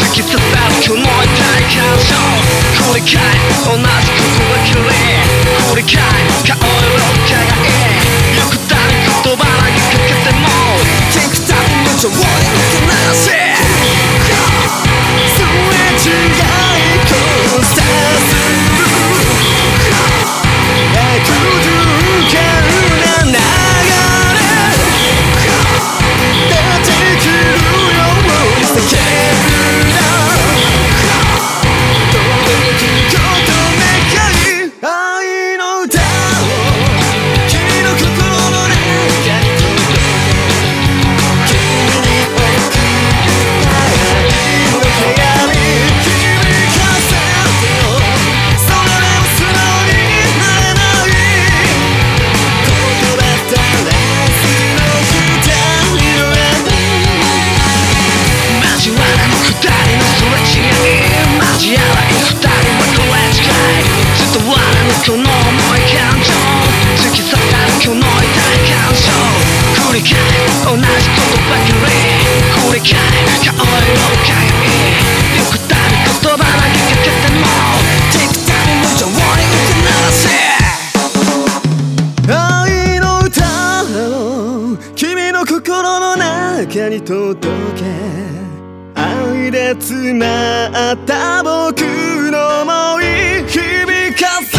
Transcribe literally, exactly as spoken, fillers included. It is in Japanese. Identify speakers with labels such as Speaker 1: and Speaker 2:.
Speaker 1: 突き刺さるこの痛い感情繰り返同じことばかり繰り返顔色を輝いよく誰言葉投げかけても聞くたび無情に受け流しすれ違い交差する悪循環な流れ立ち切るように叫ぶな届くこと願い愛の歌を君の心の中に届け君に送った愛の手紙響かせてよそれでも素直になれないことだったらその二人の交わらぬ二人のすれ違い交わらない二人はこれ違い伝わらぬこの重い感情突き刺さるこの痛い感情繰り返同じことばかり繰り返顔色を変えよく誰言葉投げかけても聞くたび無情に受け流せ愛の歌を君の心の中に届け愛で詰まった僕の想い響かせ